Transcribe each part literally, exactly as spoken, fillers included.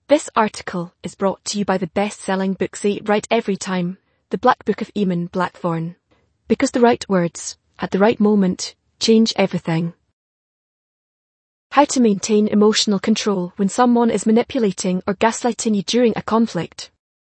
This article is brought to you by the best-selling book Say It Right Every Time, The Black Book of Eamon Blackthorne. Because the right words, at the right moment, change everything. How to maintain emotional control when someone is manipulating or gaslighting you during a conflict.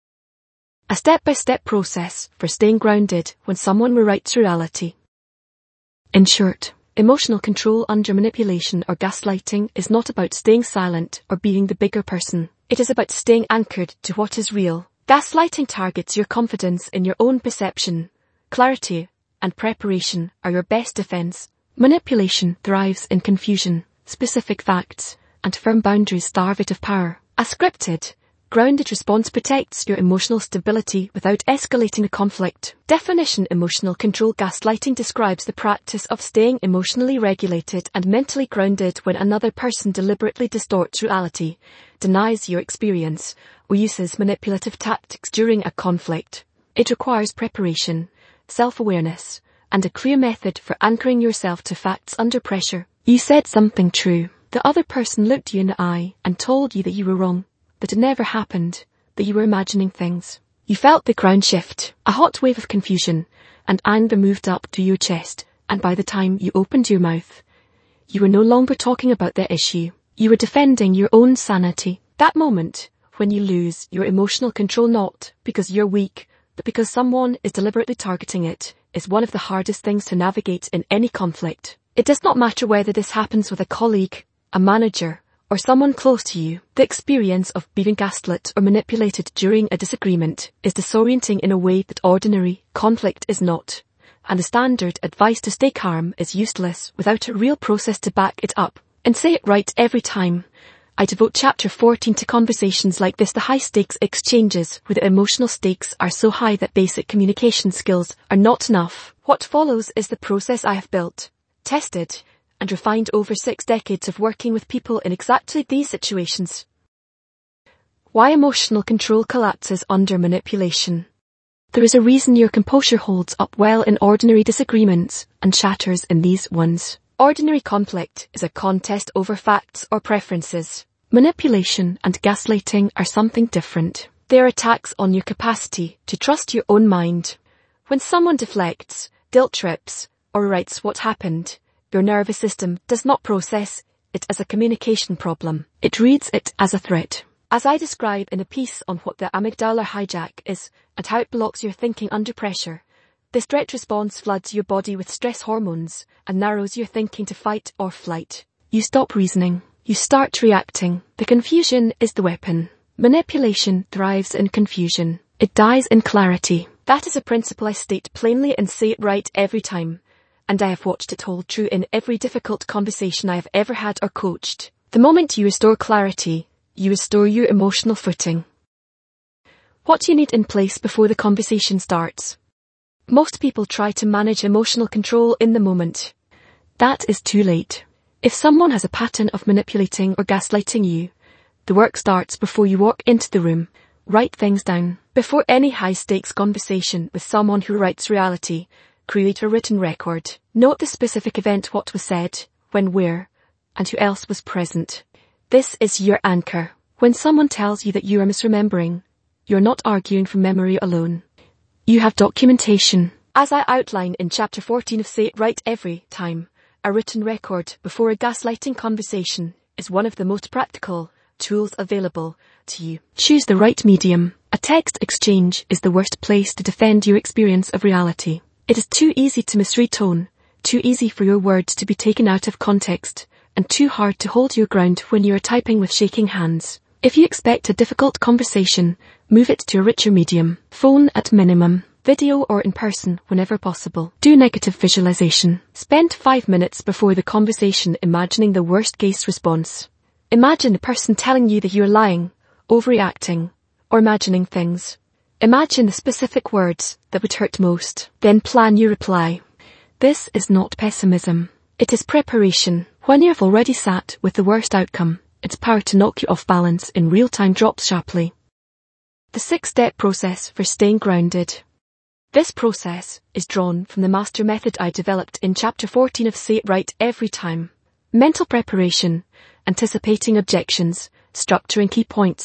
A step-by-step process for staying grounded when someone rewrites reality. In short, emotional control under manipulation or gaslighting is not about staying silent or being the bigger person. It is about staying anchored to what is real. Gaslighting targets your confidence in your own perception. Clarity and preparation are your best defense. Manipulation thrives in confusion, specific facts, and firm boundaries starve it of power. A scripted, grounded response protects your emotional stability without escalating a conflict. Definition: emotional control. Gaslighting describes the practice of staying emotionally regulated and mentally grounded when another person deliberately distorts reality, denies your experience, or uses manipulative tactics during a conflict. It requires preparation, self-awareness, and a clear method for anchoring yourself to facts under pressure. You said something true. The other person looked you in the eye and told you that you were wrong, that it never happened, that you were imagining things. You felt the ground shift. A hot wave of confusion and anger moved up to your chest, and by the time you opened your mouth, you were no longer talking about the issue. You were defending your own sanity. That moment, when you lose your emotional control not because you're weak, but because someone is deliberately targeting it, is one of the hardest things to navigate in any conflict. It does not matter whether this happens with a colleague, a manager, or someone close to you. The experience of being gaslit or manipulated during a disagreement is disorienting in a way that ordinary conflict is not. And the standard advice to stay calm is useless without a real process to back it up. And Say It Right Every Time, I devote chapter fourteen to conversations like this, the high-stakes exchanges where the emotional stakes are so high that basic communication skills are not enough. What follows is the process I have built, tested, and refined over six decades of working with people in exactly these situations. Why emotional control collapses under manipulation. There is a reason your composure holds up well in ordinary disagreements and shatters in these ones. Ordinary conflict is a contest over facts or preferences. Manipulation and gaslighting are something different. They are attacks on your capacity to trust your own mind. When someone deflects, guilt trips, or writes what happened, your nervous system does not process it as a communication problem. It reads it as a threat. As I describe in a piece on what the amygdala hijack is and how it blocks your thinking under pressure, this threat response floods your body with stress hormones and narrows your thinking to fight or flight. You stop reasoning. You start reacting. The confusion is the weapon. Manipulation thrives in confusion. It dies in clarity. That is a principle I state plainly and say it right every time. And I have watched it hold true in every difficult conversation I have ever had or coached. The moment you restore clarity, you restore your emotional footing. What you need in place before the conversation starts. Most people try to manage emotional control in the moment. That is too late. If someone has a pattern of manipulating or gaslighting you, the work starts before you walk into the room. Write things down. Before any high-stakes conversation with someone who writes reality, create a written record. Note the specific event, what was said, when, where, and who else was present. This is your anchor. When someone tells you that you are misremembering, you're not arguing from memory alone. You have documentation. As I outline in chapter fourteen of Say It Right Every Time, a written record before a gaslighting conversation is one of the most practical tools available to you. Choose the right medium. A text exchange is the worst place to defend your experience of reality. It is too easy to misread tone, too easy for your words to be taken out of context, and too hard to hold your ground when you are typing with shaking hands. If you expect a difficult conversation, move it to a richer medium. Phone at minimum. Video or in person whenever possible. Do negative visualization. Spend five minutes before the conversation imagining the worst case response. Imagine the person telling you that you're lying, overreacting, or imagining things. Imagine the specific words that would hurt most. Then plan your reply. This is not pessimism. It is preparation. When you have already sat with the worst outcome, its power to knock you off balance in real time drops sharply. The six-step process for staying grounded. This process is drawn from the master method I developed in chapter fourteen of Say It Right Every Time. Mental preparation, anticipating objections, structuring key points,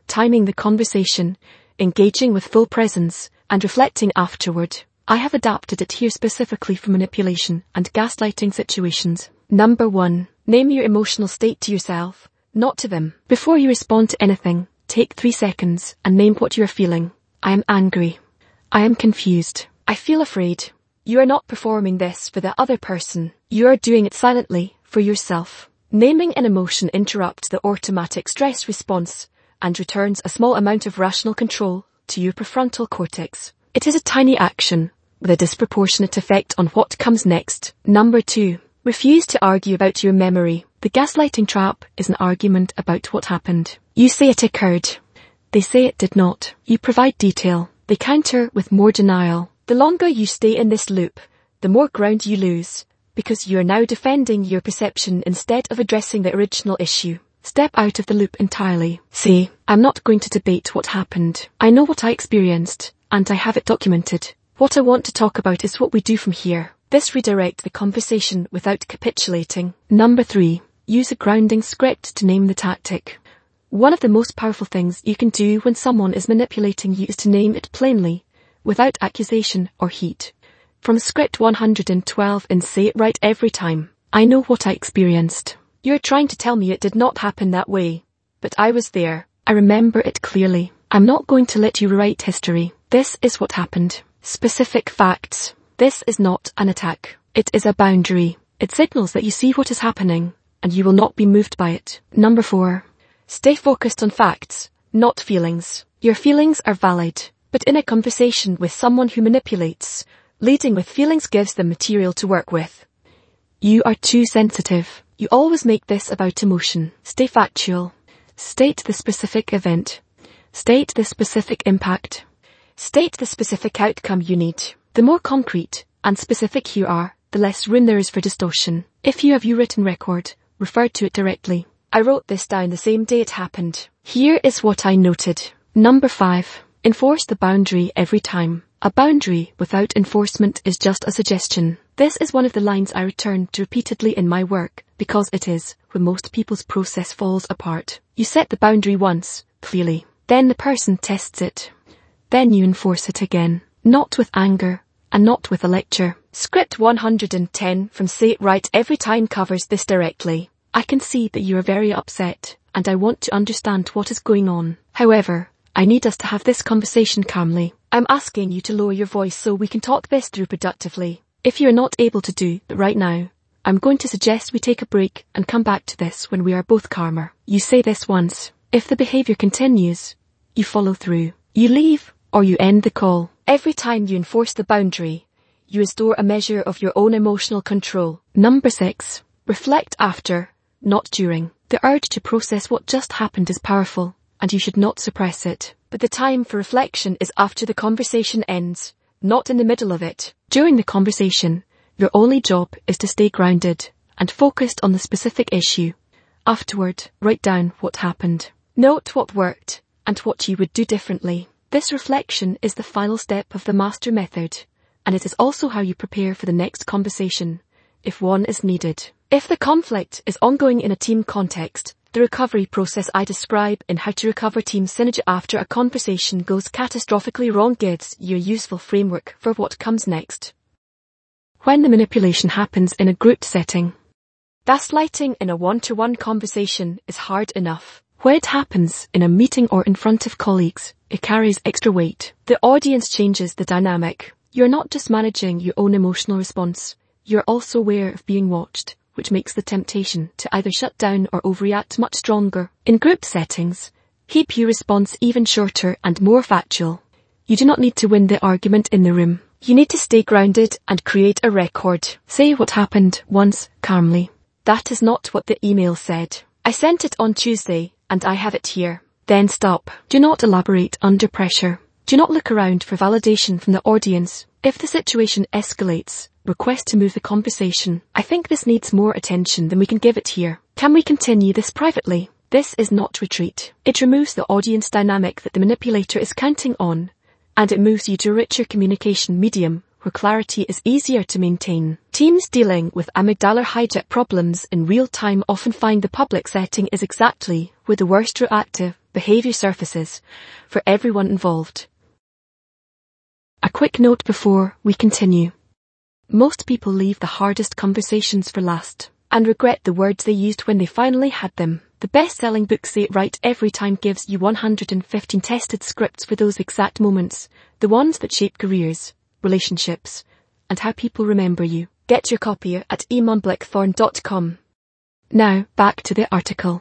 timing the conversation, engaging with full presence, and reflecting afterward. I have adapted it here specifically for manipulation and gaslighting situations. Number one. Name your emotional state to yourself, not to them. Before you respond to anything, take three seconds and name what you are feeling. I am angry. I am confused. I feel afraid. You are not performing this for the other person. You are doing it silently for yourself. Naming an emotion interrupts the automatic stress response and returns a small amount of rational control to your prefrontal cortex. It is a tiny action with a disproportionate effect on what comes next. Number two. Refuse to argue about your memory. The gaslighting trap is an argument about what happened. You say it occurred. They say it did not. You provide detail. They counter with more denial. The longer you stay in this loop, the more ground you lose, because you are now defending your perception instead of addressing the original issue. Step out of the loop entirely. Say, I'm not going to debate what happened. I know what I experienced, and I have it documented. What I want to talk about is what we do from here. This redirects the conversation without capitulating. Number three. Use a grounding script to name the tactic. One of the most powerful things you can do when someone is manipulating you is to name it plainly, without accusation or heat. From script one hundred twelve in Say It Right Every Time. I know what I experienced. You're trying to tell me it did not happen that way. But I was there. I remember it clearly. I'm not going to let you rewrite history. This is what happened. Specific facts. This is not an attack. It is a boundary. It signals that you see what is happening, and you will not be moved by it. Number four. Stay focused on facts, not feelings. Your feelings are valid, but in a conversation with someone who manipulates, leading with feelings gives them material to work with. You are too sensitive. You always make this about emotion. Stay factual. State the specific event. State the specific impact. State the specific outcome you need. The more concrete and specific you are, the less room there is for distortion. If you have your written record, refer to it directly. I wrote this down the same day it happened. Here is what I noted. Number five. Enforce the boundary every time. A boundary without enforcement is just a suggestion. This is one of the lines I return to repeatedly in my work, because it is where most people's process falls apart. You set the boundary once, clearly. Then the person tests it. Then you enforce it again. Not with anger, and not with a lecture. Script one hundred ten from Say It Right Every Time covers this directly. I can see that you are very upset, and I want to understand what is going on. However, I need us to have this conversation calmly. I'm asking you to lower your voice so we can talk this through productively. If you are not able to do that right now, I'm going to suggest we take a break and come back to this when we are both calmer. You say this once. If the behavior continues, you follow through. You leave, or you end the call. Every time you enforce the boundary, you restore a measure of your own emotional control. Number six. Reflect after, not during. The urge to process what just happened is powerful, and you should not suppress it. But the time for reflection is after the conversation ends, not in the middle of it. During the conversation, your only job is to stay grounded and focused on the specific issue. Afterward, write down what happened. Note what worked and what you would do differently. This reflection is the final step of the master method, and it is also how you prepare for the next conversation, if one is needed. If the conflict is ongoing in a team context, the recovery process I describe in How to Recover Team Synergy after a conversation goes catastrophically wrong gives you a useful framework for what comes next. When the manipulation happens in a group setting. Gaslighting in a one-to-one conversation is hard enough. When it happens in a meeting or in front of colleagues, it carries extra weight. The audience changes the dynamic. You're not just managing your own emotional response, you're also aware of being watched, which makes the temptation to either shut down or overreact much stronger. In group settings, keep your response even shorter and more factual. You do not need to win the argument in the room. You need to stay grounded and create a record. Say what happened once, calmly. That is not what the email said. I sent it on Tuesday, and I have it here. Then stop. Do not elaborate under pressure. Do not look around for validation from the audience. If the situation escalates, request to move the conversation. I think this needs more attention than we can give it here. Can we continue this privately? This is not retreat. It removes the audience dynamic that the manipulator is counting on, and it moves you to a richer communication medium where clarity is easier to maintain. Teams dealing with amygdala hijack problems in real time often find the public setting is exactly where the worst reactive behavior surfaces for everyone involved. A quick note before we continue. Most people leave the hardest conversations for last and regret the words they used when they finally had them. The best-selling book Say It Right Every Time gives you one hundred fifteen tested scripts for those exact moments, the ones that shape careers, relationships, and how people remember you. Get your copy at eamon blackthorn dot com. Now, back to the article.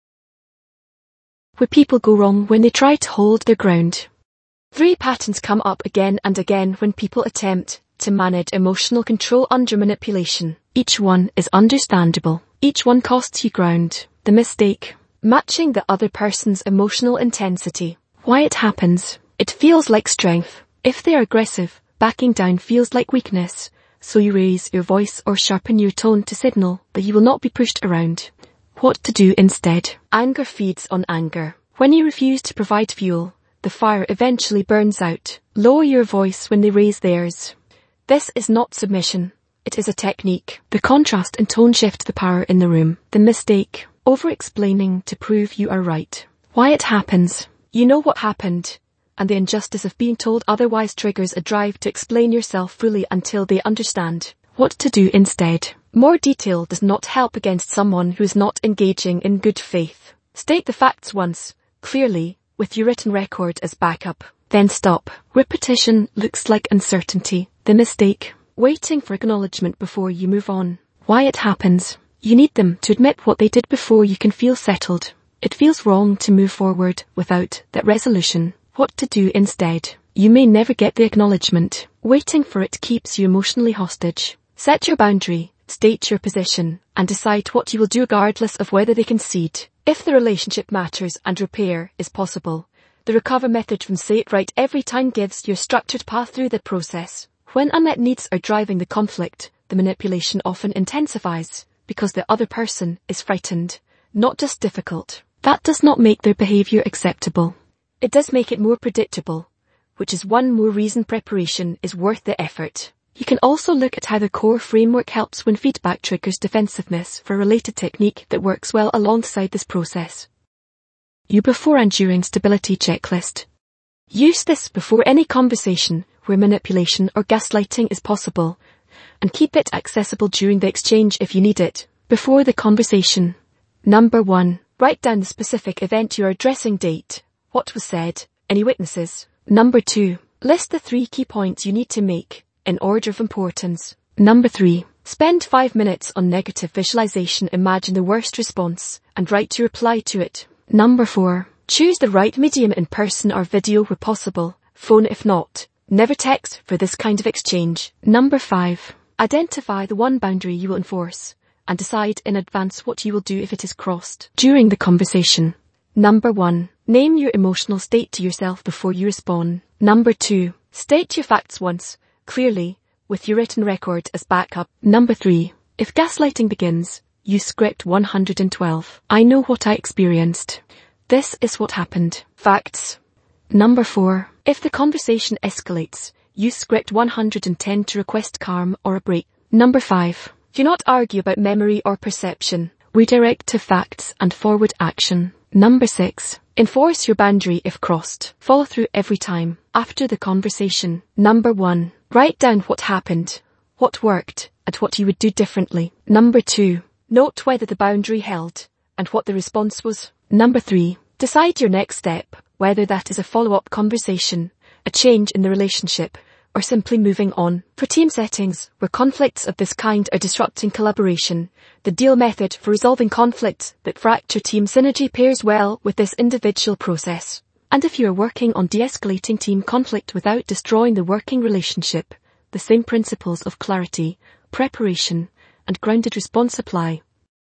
Where people go wrong when they try to hold their ground. Three patterns come up again and again when people attempt to manage emotional control under manipulation. Each one is understandable. Each one costs you ground. The mistake: matching the other person's emotional intensity. Why it happens: it feels like strength. If they are aggressive, backing down feels like weakness, so you raise your voice or sharpen your tone to signal that you will not be pushed around. What to do instead? Anger feeds on anger. When you refuse to provide fuel, the fire eventually burns out. Lower your voice when they raise theirs. This is not submission. It is a technique. The contrast and tone shift the power in the room. The mistake: over-explaining to prove you are right. Why it happens: you know what happened, and the injustice of being told otherwise triggers a drive to explain yourself fully until they understand. What to do instead? More detail does not help against someone who is not engaging in good faith. State the facts once, clearly, with your written record as backup. Then stop. Repetition looks like uncertainty. The mistake: waiting for acknowledgement before you move on. Why it happens: you need them to admit what they did before you can feel settled. It feels wrong to move forward without that resolution. What to do instead? You may never get the acknowledgement. Waiting for it keeps you emotionally hostage. Set your boundary, state your position, and decide what you will do regardless of whether they concede. If the relationship matters and repair is possible, the recover method from Say It Right Every Time gives you a structured path through the process. When unmet needs are driving the conflict, the manipulation often intensifies because the other person is frightened, not just difficult. That does not make their behavior acceptable. It does make it more predictable, which is one more reason preparation is worth the effort. You can also look at how the core framework helps when feedback triggers defensiveness for a related technique that works well alongside this process. Your before and during stability checklist. Use this before any conversation where manipulation or gaslighting is possible, and keep it accessible during the exchange if you need it. Before the conversation. Number one. Write down the specific event you are addressing: date, what was said, any witnesses. Number two. List the three key points you need to make, in order of importance. Number three. Spend five minutes on negative visualization. Imagine the worst response, and write your reply to it. Number four. Choose the right medium: in person or video where possible, phone if not. Never text for this kind of exchange. Number five. Identify the one boundary you will enforce, and decide in advance what you will do if it is crossed during the conversation. Number one. Name your emotional state to yourself before you respond. Number two. State your facts once, clearly, with your written record as backup. Number three. If gaslighting begins, use script one hundred twelve. I know what I experienced. This is what happened. Facts. Number four. If the conversation escalates, use script one hundred ten to request calm or a break. Number five. Do not argue about memory or perception. Redirect to facts and forward action. Number six. Enforce your boundary if crossed. Follow through every time. After the conversation. Number one. Write down what happened, what worked, and what you would do differently. Number two. Note whether the boundary held, and what the response was. Number three. Decide your next step, whether that is a follow-up conversation, a change in the relationship, or simply moving on. For team settings, where conflicts of this kind are disrupting collaboration, the deal method for resolving conflicts that fracture team synergy pairs well with this individual process. And if you are working on de-escalating team conflict without destroying the working relationship, the same principles of clarity, preparation, and grounded response apply.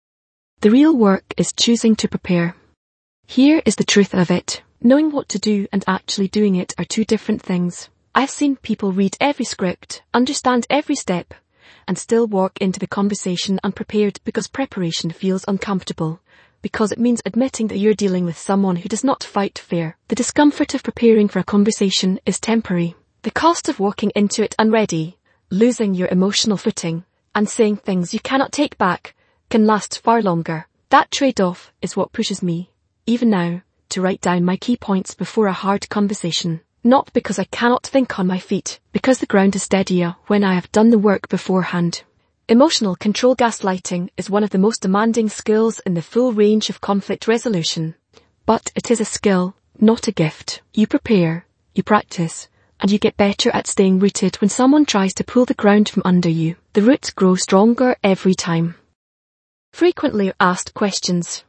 The real work is choosing to prepare. Here is the truth of it. Knowing what to do and actually doing it are two different things. I've seen people read every script, understand every step, and still walk into the conversation unprepared because preparation feels uncomfortable, because it means admitting that you're dealing with someone who does not fight fair. The discomfort of preparing for a conversation is temporary. The cost of walking into it unready, losing your emotional footing, and saying things you cannot take back, can last far longer. That trade-off is what pushes me, even now, to write down my key points before a hard conversation. Not because I cannot think on my feet, because the ground is steadier when I have done the work beforehand. Emotional control gaslighting is one of the most demanding skills in the full range of conflict resolution. But it is a skill, not a gift. You prepare, you practice, and you get better at staying rooted when someone tries to pull the ground from under you. The roots grow stronger every time. Frequently asked questions.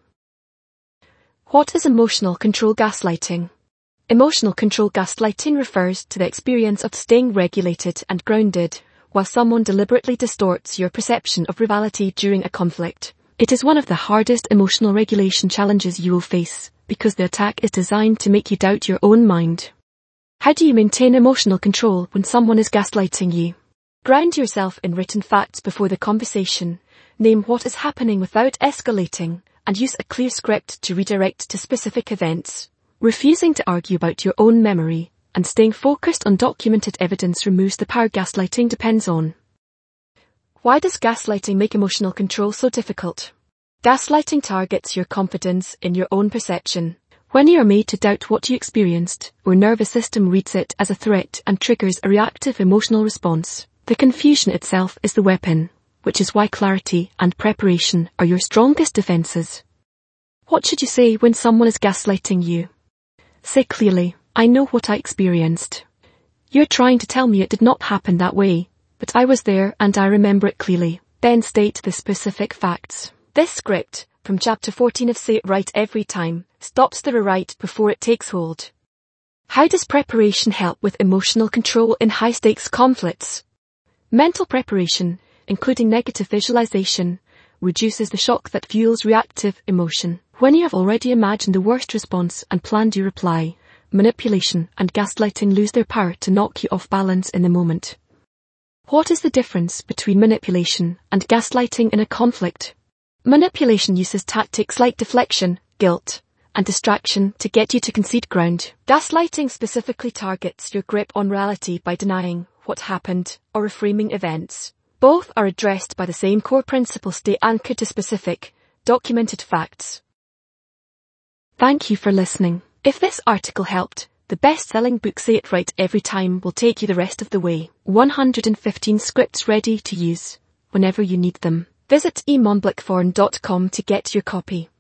What is emotional control gaslighting? Emotional control gaslighting refers to the experience of staying regulated and grounded while someone deliberately distorts your perception of reality during a conflict. It is one of the hardest emotional regulation challenges you will face because the attack is designed to make you doubt your own mind. How do you maintain emotional control when someone is gaslighting you? Ground yourself in written facts before the conversation. Name what is happening without escalating, and use a clear script to redirect to specific events. Refusing to argue about your own memory and staying focused on documented evidence removes the power gaslighting depends on. Why does gaslighting make emotional control so difficult? Gaslighting targets your confidence in your own perception. When you are made to doubt what you experienced, your nervous system reads it as a threat and triggers a reactive emotional response. The confusion itself is the weapon, which is why clarity and preparation are your strongest defenses. What should you say when someone is gaslighting you? Say clearly, I know what I experienced. You're trying to tell me it did not happen that way, but I was there and I remember it clearly. Then state the specific facts. This script, from chapter fourteen of Say It Right Every Time, stops the rewrite before it takes hold. How does preparation help with emotional control in high-stakes conflicts? Mental preparation, including negative visualization, reduces the shock that fuels reactive emotion. When you have already imagined the worst response and planned your reply, manipulation and gaslighting lose their power to knock you off balance in the moment. What is the difference between manipulation and gaslighting in a conflict? Manipulation uses tactics like deflection, guilt, and distraction to get you to concede ground. Gaslighting specifically targets your grip on reality by denying what happened or reframing events. Both are addressed by the same core principle: stay anchored to specific, documented facts. Thank you for listening. If this article helped, the best-selling book Say It Right Every Time will take you the rest of the way. one hundred fifteen scripts ready to use whenever you need them. Visit e mon blackthorn dot com to get your copy.